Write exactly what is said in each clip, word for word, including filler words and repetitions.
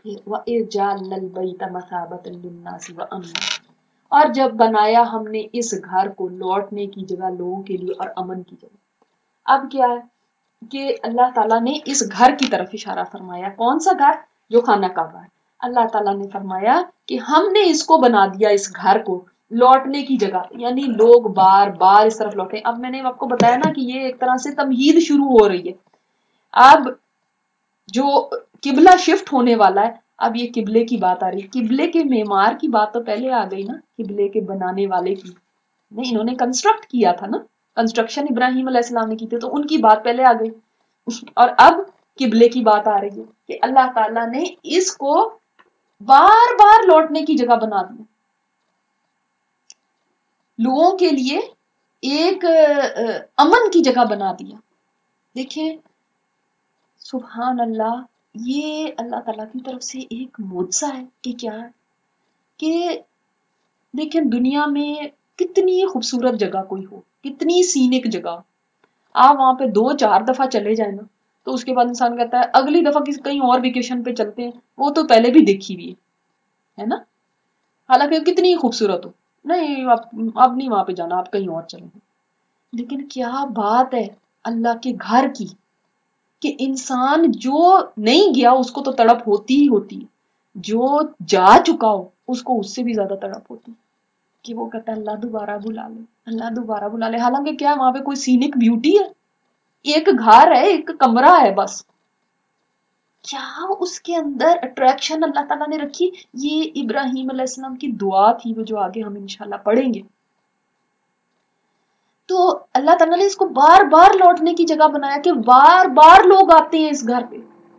وَإِذْ جَعَلْنَا الْبَيْتَ مَثَابَةً لِلنَّاسِ وَأَمْنًا، اور جب بنایا ہم نے اس گھر کو لوٹنے کی جگہ لوگوں کے لیے اور امن کی جگہ. اب کیا ہے کہ اللہ تعالیٰ نے اس گھر کی طرف اشارہ فرمایا. کون سا گھر؟ جو خانہ کعبہ ہے. اللہ تعالیٰ نے فرمایا کہ ہم نے اس کو بنا دیا، اس گھر کو لوٹنے کی جگہ، یعنی لوگ بار بار اس طرف لوٹے. اب میں نے آپ کو بتایا نا کہ یہ ایک طرح سے تمہید شروع ہو رہی ہے. اب جو قبلہ شفٹ ہونے والا ہے، اب یہ قبلے کی بات آ رہی ہے. قبلے کے معمار کی بات تو پہلے آ گئی نا، قبلے کے بنانے والے کی نہیں، انہوں نے کنسٹرکٹ کیا تھا نا، کنسٹرکشن ابراہیم علیہ السلام نے کی تھی، تو ان کی بات پہلے آ گئی. اور اب قبلے کی بات آ رہی ہے کہ اللہ تعالیٰ نے اس کو بار بار لوٹنے کی جگہ بنا دی لوگوں کے لیے، ایک امن کی جگہ بنا دیا. دیکھیں سبحان اللہ، یہ اللہ تعالیٰ کی طرف سے ایک معجزہ ہے. کہ کیا ہے کہ دیکھیں دنیا میں کتنی خوبصورت جگہ کوئی ہو، کتنی سینک جگہ، آپ وہاں پہ دو چار دفعہ چلے جائیں نا تو اس کے بعد انسان کہتا ہے اگلی دفعہ کسی کہیں اور ویکیشن پہ چلتے ہیں، وہ تو پہلے بھی دیکھی ہوئی ہے نا، حالانکہ کتنی خوبصورت ہو، نہیں اب اب نہیں وہاں پہ جانا، آپ کہیں اور چلیں. لیکن کیا بات ہے اللہ کے گھر کی کہ انسان جو نہیں گیا اس کو تو تڑپ ہوتی ہی ہوتی ہے، جو جا چکا ہو اس کو اس سے بھی زیادہ تڑپ ہوتی کہ وہ کہتا ہے اللہ دوبارہ بلا لے، اللہ دوبارہ بلا لے. حالانکہ کیا وہاں پہ کوئی سینک بیوٹی ہے؟ ایک گھر ہے، ایک کمرہ ہے بس. کیا اس کے اندر اٹریکشن اللہ تعالیٰ نے رکھی. یہ ابراہیم علیہ السلام کی دعا تھی، وہ جو آگے ہم انشاءاللہ پڑھیں گے. تو اللہ تعالیٰ نے اس کو بار بار لوٹنے کی جگہ بنایا کہ بار بار لوگ آتے ہیں اس گھر پہ.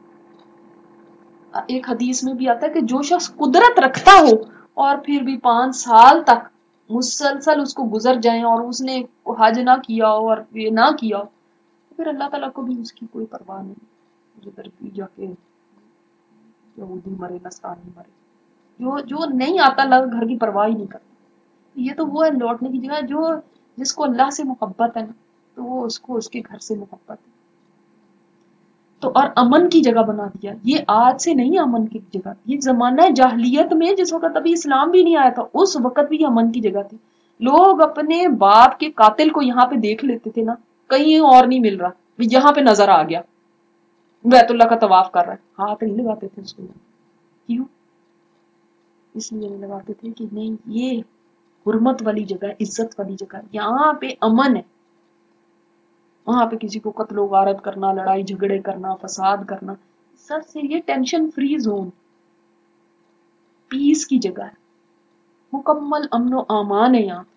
ایک حدیث میں بھی آتا ہے کہ جو شخص قدرت رکھتا ہو اور پھر بھی پانچ سال تک مسلسل اس کو گزر جائیں اور اس نے حج نہ کیا ہو اور یہ نہ کیا ہو، پھر اللہ تعالیٰ کو بھی اس کی کوئی پرواہ نہیں. جدھر بھی جا کے یہودی مرے، نصرانی مرے، جو جو نہیں آتا اللہ گھر کی پرواہ ہی نہیں کرتا. یہ تو وہ ہے لوٹنے کی جگہ جو جس کو اللہ سے محبت ہے نا، تو وہ اس کو اس کے گھر سے محبت ہے. تو اور امن کی جگہ بنا دیا. یہ آج سے نہیں امن کی جگہ، یہ زمانہ جاہلیت میں جس وقت ابھی اسلام بھی نہیں آیا تھا اس وقت بھی امن کی جگہ تھی. لوگ اپنے باپ کے قاتل کو یہاں پہ دیکھ لیتے تھے نا، کہیں اور نہیں مل رہا، یہاں پہ نظر آ گیا بیت اللہ کا طواف کر رہا ہے، ہاتھ نہیں لگاتے تھے اس کو. کیوں؟ اس لیے نہیں لگاتے تھے کہ نہیں یہ حرمت والی جگہ ہے، عزت والی جگہ ہے، یہاں پہ امن ہے. وہاں پہ کسی کو قتل و غارت کرنا، لڑائی جھگڑے کرنا، فساد کرنا، سب سے یہ ٹینشن فری زون، پیس کی جگہ ہے، مکمل امن و امان ہے یہاں.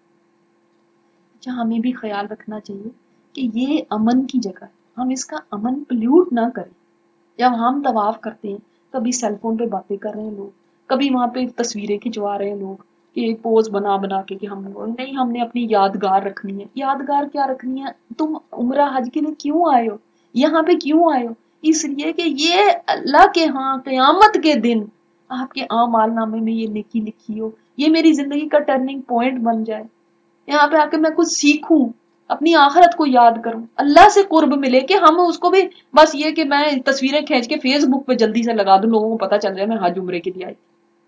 ہمیں بھی خیال رکھنا چاہیے کہ یہ امن کی جگہ ہے، ہم اس کا امن پلیوٹ نہ کریں. جب ہم طواف کرتے ہیں کبھی سیل فون پہ باتیں کر رہے ہیں لوگ، کبھی وہاں پہ تصویریں کھنچوا رہے ہیں لوگ کہ ایک پوز بنا بنا کے کہ ہم نہیں، ہم نے اپنی یادگار رکھنی ہے. یادگار کیا رکھنی ہے؟ تم عمرہ حج کے لیے کیوں آئے ہو، یہاں پہ کیوں آئے ہو؟ اس لیے کہ یہ اللہ کے ہاں قیامت کے دن آپ کے اعمال نامے میں یہ نیکی لکھی ہو، یہ میری زندگی کا ٹرننگ پوائنٹ بن جائے. یہاں پہ آ کے میں کچھ سیکھوں، اپنی آخرت کو یاد کروں، اللہ سے قرب ملے. کہ ہم اس کو بھی بس یہ کہ میں تصویریں کھینچ کے فیس بک پہ جلدی سے لگا دوں، لوگوں کو پتا چل جائے میں حج عمرے کے لیے آئی.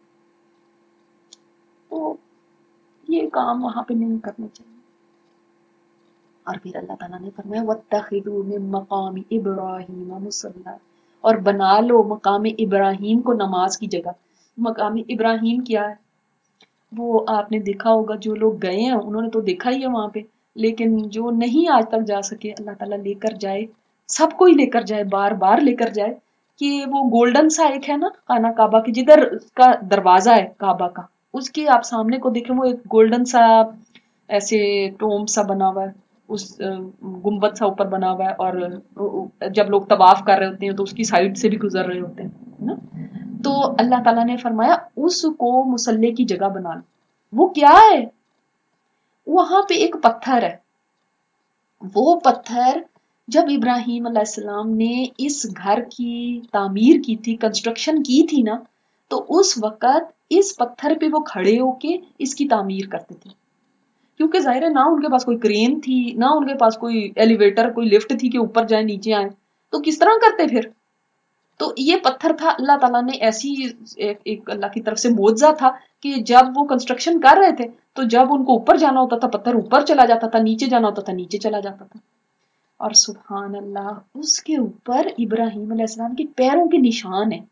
تو یہ کام وہاں پہ نہیں کرنے چاہیے. اور پھر اللہ تعالیٰ نے فرمایا وَاتَّخِذُوا مِن مَقَامِ إِبْرَاهِيمَ مُصَلًّى، اور بنا لو مقام ابراہیم کو نماز کی جگہ. مقام ابراہیم کیا ہے؟ وہ آپ نے دیکھا ہوگا، جو لوگ گئے ہیں انہوں نے تو دیکھا ہی ہے وہاں پہ، لیکن جو نہیں آج تک جا سکے اللہ تعالیٰ لے کر جائے، سب کو ہی لے کر جائے، بار بار لے کر جائے. کہ وہ گولڈن سا ایک ہے نا خانہ کعبہ کی، جدھر اس کا دروازہ ہے کعبہ کا، اس کے آپ سامنے کو دیکھیں وہ ایک گولڈن سا ایسے ٹوم سا بنا ہوا ہے، اس گنبد سا اوپر بنا ہوا ہے، اور جب لوگ طواف کر رہے ہوتے ہیں تو اس کی سائڈ سے بھی گزر رہے ہوتے ہیں نا. تو اللہ تعالیٰ نے فرمایا اس کو مصلی کی جگہ بنا لو. وہ کیا ہے؟ وہاں پہ ایک پتھر ہے. وہ پتھر جب ابراہیم علیہ السلام نے اس گھر کی تعمیر کی تھی، کنسٹرکشن کی تھی نا، تو اس وقت اس پتھر پہ وہ کھڑے ہو کے اس کی تعمیر کرتے تھے. کیونکہ ظاہر ہے نہ ان کے پاس کوئی کرین تھی، نہ ان کے پاس کوئی ایلیویٹر، کوئی لفٹ تھی کہ اوپر جائیں نیچے آئیں، تو کس طرح کرتے پھر؟ تو یہ پتھر تھا، اللہ تعالیٰ نے ایسی ایک, ایک اللہ کی طرف سے معجزہ تھا کہ جب وہ کنسٹرکشن کر رہے تھے تو جب ان کو اوپر جانا ہوتا تھا پتھر اوپر چلا جاتا تھا، نیچے جانا ہوتا تھا نیچے چلا جاتا تھا. اور سبحان اللہ اس کے اوپر ابراہیم علیہ السلام کے پیروں کے نشان ہیں.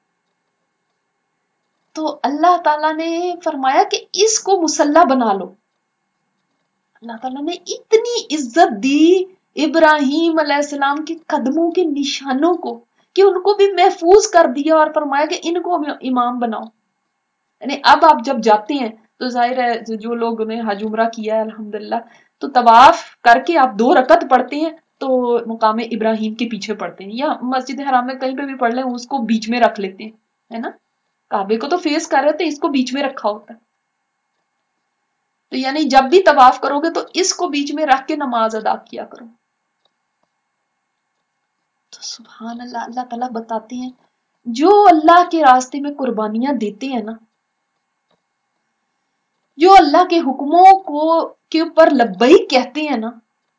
تو اللہ تعالیٰ نے فرمایا کہ اس کو مسلح بنا لو. اللہ تعالیٰ نے اتنی عزت دی ابراہیم علیہ السلام کے قدموں کے نشانوں کو کہ ان کو بھی محفوظ کر دیا اور فرمایا کہ ان کو امام بناؤ. یعنی اب آپ جب جاتے ہیں تو ظاہر ہے جو لوگ نے حج عمرہ کیا ہے الحمدللہ تو طواف کر کے آپ دو رکعت پڑھتے ہیں تو مقام ابراہیم کے پیچھے پڑھتے ہیں، یا مسجد حرام میں کہیں پہ بھی پڑھ لیں اس کو بیچ میں رکھ لیتے ہیں، ہے نا. کعبے کو تو فیس کر رہے تھے، اس کو بیچ میں رکھا ہوتا ہے. تو یعنی جب بھی طواف کرو گے تو اس کو بیچ میں رکھ کے نماز ادا کیا کرو. تو سبحان اللہ، اللہ تعالیٰ بتاتے ہیں جو اللہ کے راستے میں قربانیاں دیتے ہیں نا، جو اللہ کے حکموں کو کے اوپر لبیک کہتے ہیں نا،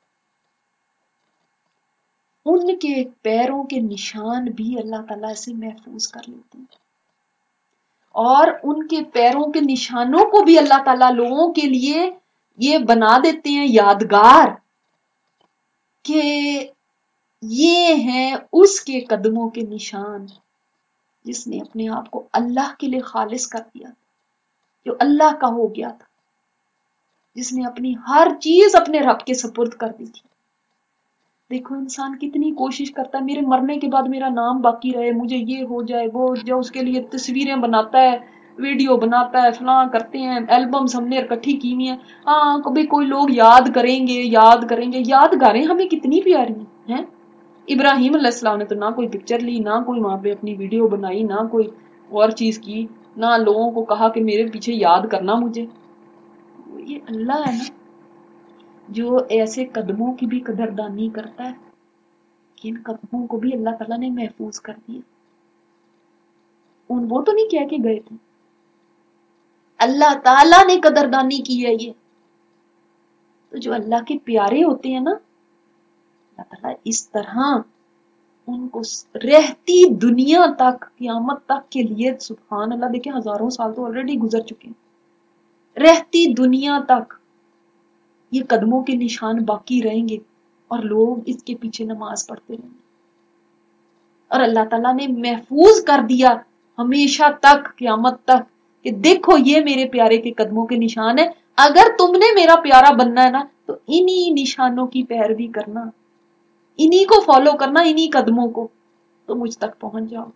ان کے پیروں کے نشان بھی اللہ تعالیٰ سے محفوظ کر لیتے ہیں. اور ان کے پیروں کے نشانوں کو بھی اللہ تعالیٰ لوگوں کے لیے یہ بنا دیتے ہیں یادگار کہ یہ ہیں اس کے قدموں کے نشان جس نے اپنے آپ کو اللہ کے لیے خالص کر دیا، جو اللہ کا ہو گیا تھا، جس نے اپنی ہر چیز اپنے رب کے سپرد کر دی تھی. دیکھو انسان کتنی کوشش کرتا ہے میرے مرنے کے بعد میرا نام باقی رہے، مجھے یہ ہو جائے وہ ہو جائے، اس کے لیے تصویریں بناتا ہے، ویڈیو بناتا ہے، فلاں کرتے ہیں، البمز ہم نے اکٹھی کی ہوئی ہیں. ہاں کبھی کوئی لوگ یاد کریں گے یاد کریں گے یادگاریں ہمیں کتنی پیاری ہیں. ابراہیم علیہ السلام نے تو نہ کوئی پکچر لی، نہ کوئی وہاں پہ اپنی ویڈیو بنائی، نہ کوئی اور چیز کی، نہ لوگوں کو کہا کہ میرے پیچھے یاد کرنا مجھے. یہ اللہ ہے نا جو ایسے قدموں کی بھی قدردانی کرتا ہے کہ ان قدموں کو بھی اللہ تعالیٰ نے محفوظ کر دیا. ان وہ تو نہیں کہہ کے گئے تھے، اللہ تعالیٰ نے قدردانی کی ہے. یہ تو جو اللہ کے پیارے ہوتے ہیں نا، اللہ تعالیٰ اس طرح ان کو رہتی دنیا تک قیامت تک کے لیے، سبحان اللہ دیکھیں ہزاروں سال تو آلریڈی گزر چکے ہیں، رہتی دنیا تک یہ قدموں کے نشان باقی رہیں گے اور لوگ اس کے پیچھے نماز پڑھتے رہیں گے. اور اللہ تعالیٰ نے محفوظ کر دیا ہمیشہ تک قیامت تک کہ دیکھو یہ میرے پیارے کے قدموں کے نشان ہے، اگر تم نے میرا پیارا بننا ہے نا تو انہی نشانوں کی پیروی کرنا، انہی کو فالو کرنا، انہی قدموں کو، تو مجھ تک پہنچ جاؤ.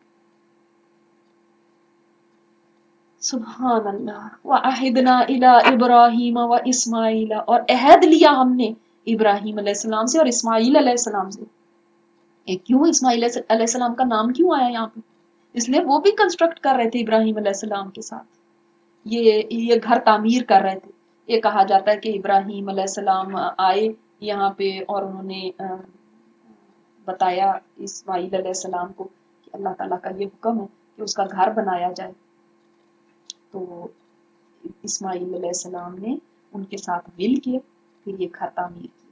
سبحان اللہ. وَعَهِدْنَا إِلَىٰ إِبْرَاهِيمَ وَإِسْمَاعِيلَ، اور عہد لیا ہم نے ابراہیم علیہ السلام سے اور اسماعیل علیہ السلام سے. کیوں اسماعیل علیہ السلام کا نام کیوں آیا یہاں پہ؟ اس لیے وہ بھی کنسٹرکٹ کر رہے تھے ابراہیم علیہ السلام کے ساتھ، یہ یہ گھر تعمیر کر رہے تھے. یہ کہا جاتا ہے کہ ابراہیم علیہ السلام آئے یہاں پہ اور انہوں نے بتایا اسماعیل علیہ السلام کو کہ اللہ تعالیٰ کا یہ حکم ہے کہ اس کا گھر بنایا جائے. تو اسماعیل علیہ السلام نے ان کے ساتھ مل کے پھر یہ گھر تعمیر کیا.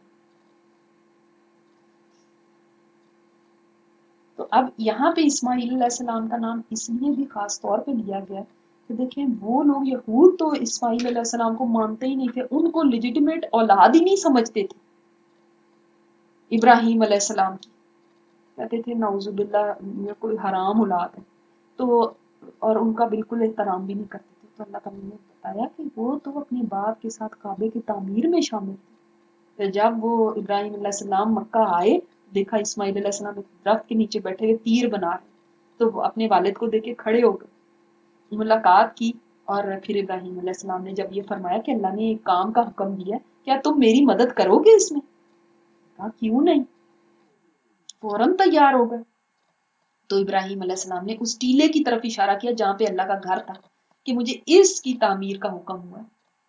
تو اب یہاں پہ اسماعیل علیہ السلام کا نام اس لیے بھی خاص طور پہ لیا گیا کہ دیکھیں وہ لوگ یہود تو اسماعیل علیہ السلام کو مانتے ہی نہیں تھے، ان کو لیجیٹیمیٹ اولاد ہی نہیں سمجھتے تھے ابراہیم علیہ السلام کی، کہتے تھے نعوذ باللہ یہ کوئی حرام اولاد ہے، تو اور ان کا بالکل احترام بھی نہیں کرتے تھے. تو اللہ تعالیٰ نے بتایا کہ وہ تو اپنے باپ کے ساتھ کعبے کی تعمیر میں شامل تھے. جب وہ ابراہیم علیہ السلام مکہ آئے دیکھا اسماعیل علیہ السلام ایک درخت کے نیچے بیٹھے ہوئے تیر بنا رہے، تو وہ اپنے والد کو دیکھ کے کھڑے ہو گئے، ملاقات کی. اور پھر ابراہیم علیہ السلام نے جب یہ فرمایا کہ اللہ نے ایک کام کا حکم دیا کیا تم میری مدد کرو گے اس میں؟ کہا کیوں نہیں، فوراً تیار ہو گئے. تو ابراہیم علیہ السلام نے اس ٹیلے کی طرف اشارہ کیا جہاں پہ اللہ کا گھر تھا کہ مجھے اس کی تعمیر کا حکم ہوا.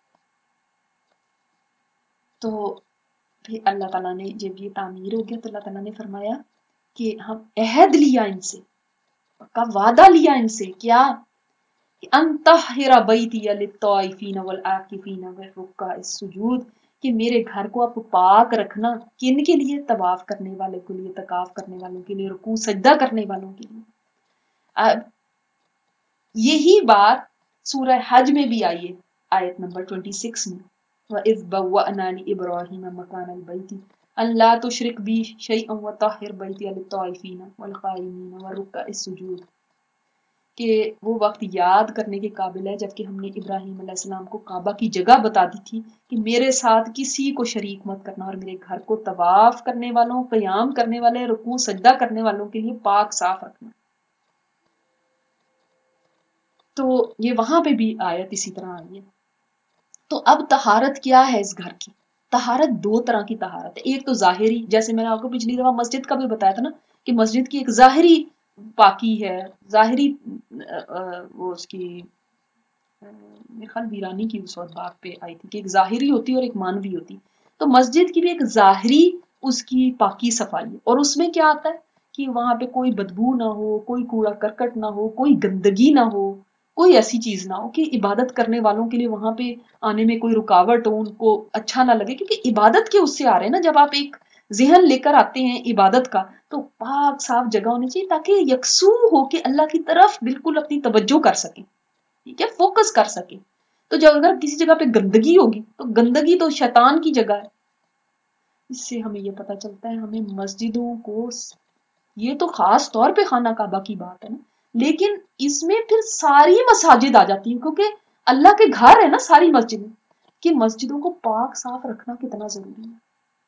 تو پھر اللہ تعالیٰ نے جب یہ تعمیر ہو گیا تو اللہ تعالیٰ نے فرمایا کہ ہم عہد لیا ان سے، کا وعدہ لیا ان سے، کیا ان طہر بیتی للطائفین والعاکفین والرکع السجود، کہ میرے گھر کو آپ پاک رکھنا، کن کے لیے؟ طواف کرنے والے کے لیے، اعتکاف کرنے والوں کے لیے، رکوع سجدہ کرنے والوں کے لیے. یہی بات سورہ حج میں بھی آئی ہے، آیت نمبر چھبیس میں، وَإِذْ بَوَّأْنَا لِإِبْرَاهِيمَ مَكَانَ الْبَيْتِ أَن لَا تُشْرِكْ بِي شَيْئًا وَطَهِّرْ بَيْتِيَ لِلطَّائِفِينَ وَالْقَائِمِينَ وَالرُّكَّعِ السُّجُودِ، کہ وہ وقت یاد کرنے کے قابل ہے جبکہ ہم نے ابراہیم علیہ السلام کو کعبہ کی جگہ بتا دی تھی کہ میرے ساتھ کسی کو شریک مت کرنا، اور میرے گھر کو طواف کرنے والوں، قیام کرنے والے، رکوع سجدہ کرنے والوں کے لیے پاک صاف رکھنا۔ تو یہ وہاں پہ بھی آیت اسی طرح آئی ہے۔ تو اب طہارت کیا ہے اس گھر کی؟ طہارت دو طرح کی طہارت ہے، ایک تو ظاہری، جیسے میں نے آپ کو پچھلی دفعہ مسجد کا بھی بتایا تھا نا کہ مسجد کی ایک ظاہری پاکی ہے، ظاہری وہ اس کی میرے خیال ویرانی کی اس وقت بات پہ آئی تھی کہ ایک ظاہری ہوتی اور ایک مانوی ہوتی، تو مسجد کی بھی ایک ظاہری اس کی پاکی صفائی، اور اس میں کیا آتا ہے کہ وہاں پہ کوئی بدبو نہ ہو، کوئی کوڑا کرکٹ نہ ہو، کوئی گندگی نہ ہو، کوئی ایسی چیز نہ ہو کہ عبادت کرنے والوں کے لیے وہاں پہ آنے میں کوئی رکاوٹ ہو، ان کو اچھا نہ لگے، کیونکہ عبادت کے اس سے آ رہے ہیں نا، جب آپ ایک ذہن لے کر آتے ہیں عبادت کا تو پاک صاف جگہ ہونی چاہیے تاکہ یکسو ہو کے اللہ کی طرف بالکل اپنی توجہ کر سکیں، ٹھیک ہے، فوکس کر سکیں۔ تو جب اگر کسی جگہ پہ گندگی ہوگی تو گندگی تو شیطان کی جگہ ہے۔ اس سے ہمیں یہ پتہ چلتا ہے ہمیں مسجدوں کو، یہ تو خاص طور پہ خانہ کعبہ کی بات ہے نا، لیکن اس میں پھر ساری مساجد آ جاتی ہیں، کیونکہ اللہ کے گھر ہے نا ساری مسجدیں، کہ مسجدوں کو پاک صاف رکھنا کتنا ضروری ہے۔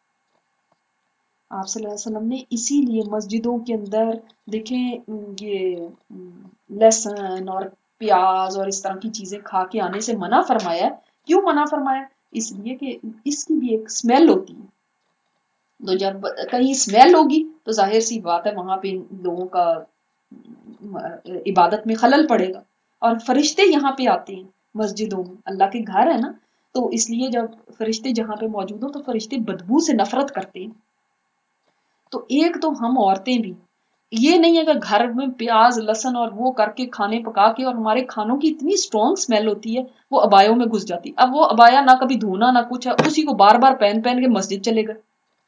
آپ صلی اللہ علیہ وسلم نے اسی لیے مسجدوں کے اندر دیکھیں یہ لہسن اور پیاز اور اس طرح کی چیزیں کھا کے آنے سے منع فرمایا ہے۔ کیوں منع فرمایا؟ اس لیے کہ اس کی بھی ایک سمیل ہوتی ہے، تو جب کہیں سمیل ہوگی تو ظاہر سی بات ہے وہاں پہ لوگوں کا عبادت میں خلل پڑے گا، اور فرشتے یہاں پہ آتے ہیں مسجدوں میں، اللہ کے گھر ہے نا، تو اس لیے جب فرشتے جہاں پہ موجود ہو تو فرشتے بدبو سے نفرت کرتے ہیں۔ تو ایک تو ہم عورتیں بھی، یہ نہیں ہے کہ گھر میں پیاز لہسن اور وہ کر کے کھانے پکا کے، اور ہمارے کھانوں کی اتنی سٹرونگ سمیل ہوتی ہے وہ ابایوں میں گھس جاتی، اب وہ ابایا نہ کبھی دھونا نہ کچھ ہے، اسی کو بار بار پہن پہن کے مسجد چلے گئے۔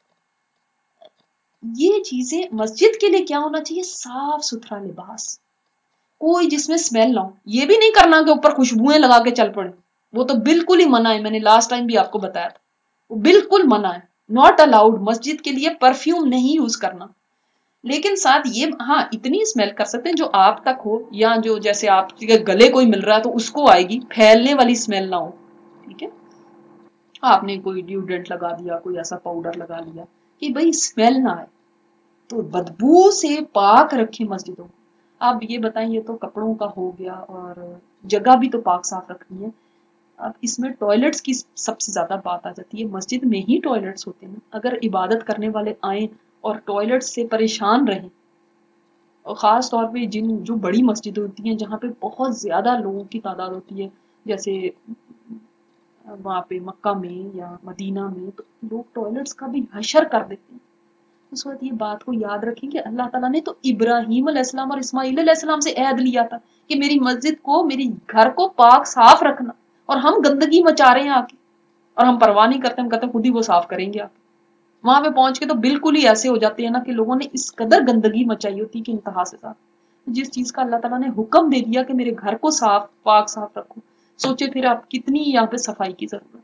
یہ چیزیں مسجد کے لیے کیا ہونا چاہیے؟ صاف ستھرا لباس، کوئی جس میں سمیل نہ ہو۔ یہ بھی نہیں کرنا کہ اوپر خوشبوئیں لگا کے چل پڑے، وہ تو بالکل ہی منع ہے، میں نے لاسٹ ٹائم بھی آپ کو بتایا تھا، وہ بالکل منع ہے، ناٹ الاؤڈ، مسجد کے لیے پرفیوم نہیں یوز کرنا۔ لیکن ساتھ یہ ہاں اتنی اسمیل کر سکتے ہیں جو آپ تک ہو، یا جو جیسے آپ کے گلے کوئی مل رہا ہے تو اس کو آئے گی، پھیلنے والی اسمیل نہ ہو، ٹھیک ہے۔ آپ نے کوئی ڈیوڈرنٹ لگا دیا، کوئی ایسا پاؤڈر لگا لیا کہ بھئی اسمیل نہ آئے، تو بدبو سے پاک رکھیں مسجدوں۔ اب یہ بتائیں، یہ تو کپڑوں کا ہو گیا، اور جگہ بھی تو پاک صاف رکھنی ہے۔ اب اس میں ٹوائلٹس کی سب سے زیادہ بات آ جاتی ہے، مسجد میں ہی ٹوائلٹس ہوتے ہیں، اگر عبادت کرنے والے آئیں اور ٹوائلٹ سے پریشان رہیں، اور خاص طور پہ جن جو بڑی مسجد ہوتی ہیں جہاں پہ بہت زیادہ لوگوں کی تعداد ہوتی ہے، جیسے وہاں پہ مکہ میں یا مدینہ میں، تو لوگ ٹوائلٹس کا بھی حشر کر دیتے ہیں۔ اس وقت یہ بات کو یاد رکھیں کہ اللہ تعالیٰ نے تو ابراہیم علیہ السلام اور اسماعیل علیہ السلام سے عہد لیا تھا کہ میری مسجد کو، میری گھر کو پاک صاف رکھنا، اور ہم گندگی مچا رہے ہیں آ کے، اور ہم پرواہ نہیں کرتے، ہم کہتے ہیں خود ہی وہ صاف کریں گے۔ آپ وہاں پہ پہنچ کے تو بالکل ہی ایسے ہو جاتے ہیں نا کہ لوگوں نے اس قدر گندگی مچائی ہوتی کہ انتہا سے صاف، جس چیز کا اللہ تعالیٰ نے حکم دے دیا کہ میرے گھر کو صاف پاک صاف رکھو، سوچے پھر آپ کتنی یہاں پہ صفائی کی ضرورت ہے۔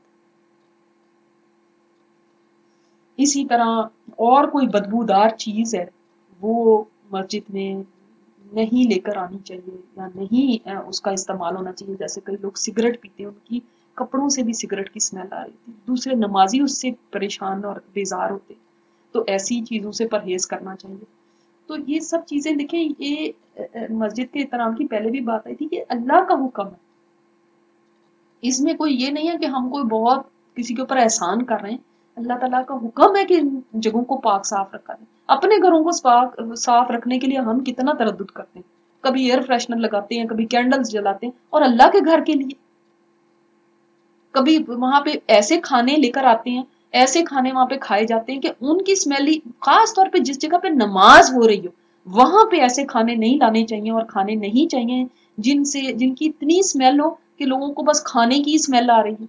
اسی طرح اور کوئی بدبودار چیز ہے وہ مسجد میں نہیں لے کر آنی چاہیے، یا نہیں اس کا استعمال ہونا چاہیے، جیسے کئی لوگ سگریٹ پیتے ہیں، ان کی کپڑوں سے بھی سگریٹ کی اسمیل آ رہی تھی، دوسرے نمازی اس سے پریشان اور بیزار ہوتے، تو ایسی چیزوں سے پرہیز کرنا چاہیے۔ تو یہ سب چیزیں دیکھیں، یہ مسجد کے احترام کی پہلے بھی بات آئی تھی کہ اللہ کا حکم ہے، اس میں کوئی یہ نہیں ہے کہ ہم کوئی بہت کسی کے اوپر احسان کر رہے ہیں، اللہ تعالیٰ کا حکم ہے کہ ان جگہوں کو پاک صاف رکھا جائے۔ اپنے گھروں کو پاک صاف رکھنے کے لیے ہم کتنا تردد کرتے ہیں، کبھی ایئر فریشنر لگاتے ہیں، کبھی کینڈلز جلاتے ہیں، اور اللہ کے گھر کے لیے کبھی وہاں پہ ایسے کھانے لے کر آتے ہیں، ایسے کھانے وہاں پہ کھائے جاتے ہیں کہ ان کی اسمیل، خاص طور پہ جس جگہ پہ نماز ہو رہی ہو وہاں پہ ایسے کھانے نہیں لانے چاہیے، اور کھانے نہیں چاہیے جن سے جن کی اتنی اسمیل ہو کہ لوگوں کو بس کھانے کی اسمیل آ رہی ہے۔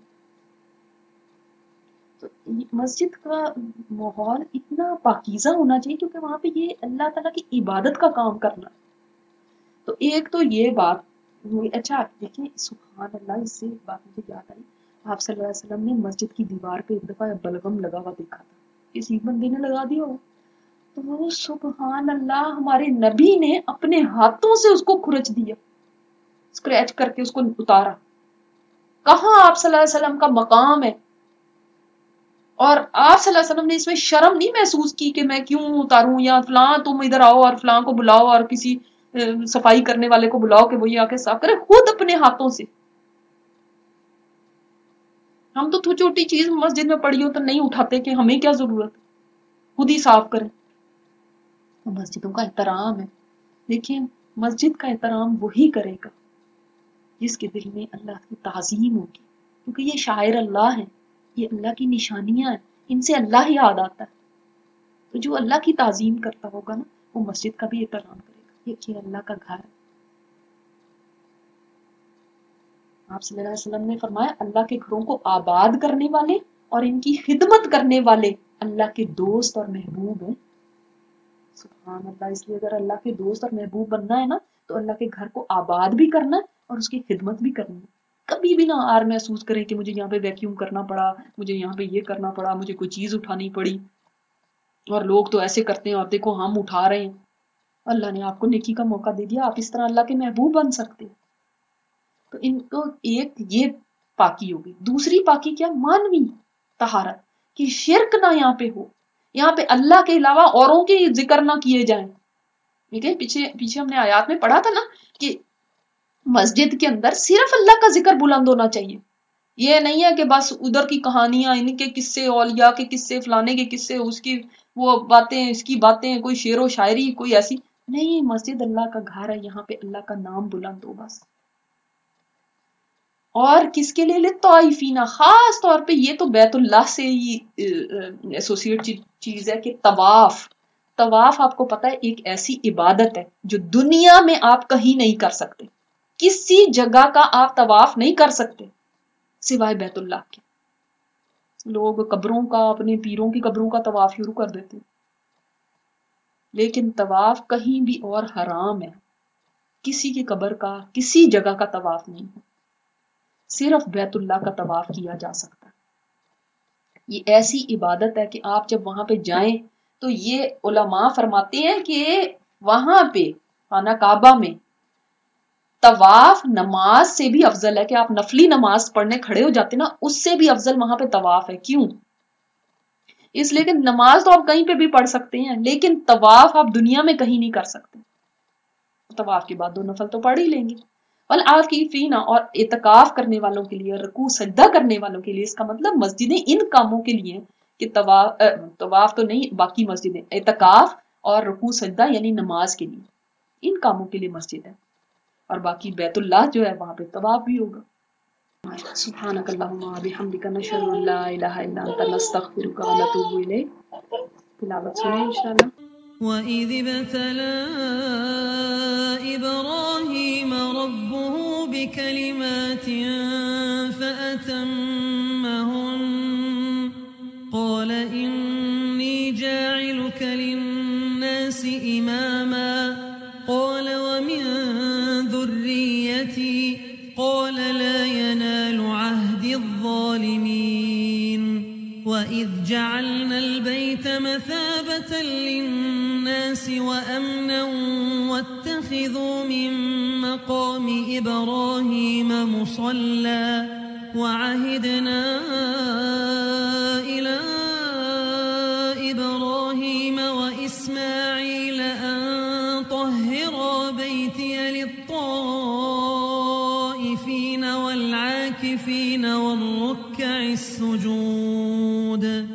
تو مسجد کا ماحول اتنا پاکیزہ ہونا چاہیے، کیونکہ وہاں پہ یہ اللہ تعالیٰ کی عبادت کا کام کرنا ہے۔ تو ایک تو یہ بات ہوئی. اچھا آپ دیکھیں سبحان اللہ، اس سے ایک بات مجھے یاد آئی. آپ صلی اللہ علیہ وسلم نے مسجد کی دیوار پہ ایک دفعہ بلغم لگا ہوا دیکھا تھا، کسی بندے نے لگا دیا ہو. تو وہ سبحان اللہ ہمارے نبی نے اپنے ہاتھوں سے اس کو کھرچ دیا، اسکریچ کر کے اس کو اتارا. کہاں آپ صلی اللہ علیہ وسلم کا مقام ہے؟ اور آپ صلی اللہ علیہ وسلم نے اس میں شرم نہیں محسوس کی کہ میں کیوں اتاروں، یا فلاں تم ادھر آؤ اور فلاں کو بلاؤ اور کسی صفائی کرنے والے کو بلاؤ کہ وہی آ کے صاف کرے، خود اپنے ہاتھوں سے. ہم تو چھوٹی چیز مسجد میں پڑی ہو تو نہیں اٹھاتے کہ ہمیں کیا ضرورت، خود ہی صاف کریں. مسجدوں کا احترام ہے. دیکھیں مسجد کا احترام وہی کرے گا جس کے دل میں اللہ کی تعظیم ہوگی، کیونکہ یہ شاعر اللہ ہیں، یہ اللہ کی نشانیاں ہیں، ان سے اللہ ہی یاد آتا ہے. تو جو اللہ کی تعظیم کرتا ہوگا نا وہ مسجد کا بھی احترام کرے گا. یہ اللہ کا گھر ہے. آپ صلی اللہ علیہ وسلم نے فرمایا اللہ کے گھروں کو آباد کرنے والے اور ان کی خدمت کرنے والے اللہ کے دوست اور محبوب ہیں. سبحان اللہ. اس لیے اگر اللہ کے دوست اور محبوب بننا ہے نا تو اللہ کے گھر کو آباد بھی کرنا ہے اور اس کی خدمت بھی کرنی ہے. کبھی بھی نہ آر محسوس کریں کہ مجھے یہاں پہ ویکیوم کرنا پڑا، مجھے یہاں پہ یہ کرنا پڑا، مجھے کوئی چیز اٹھانی پڑی، اور لوگ تو ایسے کرتے ہیں اور دیکھو ہم اٹھا رہے ہیں. اللہ نے آپ کو نیکی کا موقع دے دیا، آپ اس طرح اللہ کے محبوب بن سکتے ہیں. تو ان کو ایک یہ پاکی ہوگی. دوسری پاکی کیا؟ مانوی طہارت، کہ شرک نہ یہاں پہ ہو، یہاں پہ اللہ کے علاوہ اوروں کے ذکر نہ کیے جائیں. ٹھیک ہے، پیچھے پیچھے ہم نے آیات میں پڑھا تھا نا کہ مسجد کے اندر صرف اللہ کا ذکر بلند ہونا چاہیے. یہ نہیں ہے کہ بس ادھر کی کہانیاں، ان کے قصے، اولیاء کے قصے، فلانے کے قصے، اس کی وہ باتیں، اس کی باتیں، کوئی شعر و شاعری کوئی ایسی نہیں. مسجد اللہ کا گھر ہے، یہاں پہ اللہ کا نام بلند ہو بس. اور کس کے لیے؟ للطائفین، خاص طور پہ یہ تو بیت اللہ سے ہی ایسوسیٹ چیز ہے کہ طواف. طواف آپ کو پتا ہے ایک ایسی عبادت ہے جو دنیا میں آپ کہیں نہیں کر سکتے. کسی جگہ کا آپ طواف نہیں کر سکتے سوائے بیت اللہ کے. لوگ قبروں کا، اپنے پیروں کی قبروں کا طواف شروع کر دیتے ہیں، لیکن طواف کہیں بھی اور حرام ہے. کسی کی قبر کا، کسی جگہ کا طواف نہیں ہے، صرف بیت اللہ کا طواف کیا جا سکتا ہے. یہ ایسی عبادت ہے کہ آپ جب وہاں پہ جائیں تو یہ علماء فرماتے ہیں کہ وہاں پہ خانہ کعبہ میں طواف نماز سے بھی افضل ہے. کہ آپ نفلی نماز پڑھنے کھڑے ہو جاتے نا، اس سے بھی افضل وہاں پہ طواف ہے. کیوں؟ اس لیے کہ نماز تو آپ کہیں پہ بھی پڑھ سکتے ہیں لیکن طواف آپ دنیا میں کہیں نہیں کر سکتے. طواف کے بعد دو نفل تو پڑھ ہی لیں گے. والعاکفین، اور اعتکاف کرنے والوں کے لیے، رکوع سجدہ کرنے والوں کے لیے. اس کا مطلب مسجدیں ان کاموں کے لیے کہ طواف طواف تو نہیں، باقی مسجدیں اعتکاف اور رکوع سجدہ یعنی نماز کے لیے، ان کاموں کے لیے مسجد ہے. اور باقی بیت اللہ جو ہے وہاں پہ طواف بھی ہوگا. سبحانک اللہم و بحمدک، نشہد ان لا الہ الا انت، نستغفرک و نتوب الیک. تلاوت سنیں انشاءاللہ. وَإِذِ ابْتَلَىٰ إِبْرَاهِيمَ رَبُّهُ بِكَلِمَاتٍ فَأَتَمَّهُنَّ قَالَ إِنِّي جَاعِلُكَ لِلنَّاسِ إِمَامًا قَالَ وَمِن ذُرِّيَّتِي قَالَ لَا يَنَالُ عَهْدِي الظَّالِمِينَ. وَإِذْ جَعَلْنَا الْبَيْتَ مَثَابَةً لِلنَّاسِ وَأَمْنًا وَاتَّخِذُوا مِن مَّقَامِ إِبْرَاهِيمَ مُصَلًّى وَعَهِدْنَا إِلَىٰ إِبْرَاهِيمَ وَإِسْمَاعِيلَ أَن طَهِّرَا بَيْتِيَ لِلطَّائِفِينَ وَالْعَاكِفِينَ وَالرُّكَّعِ السُّجُودِ.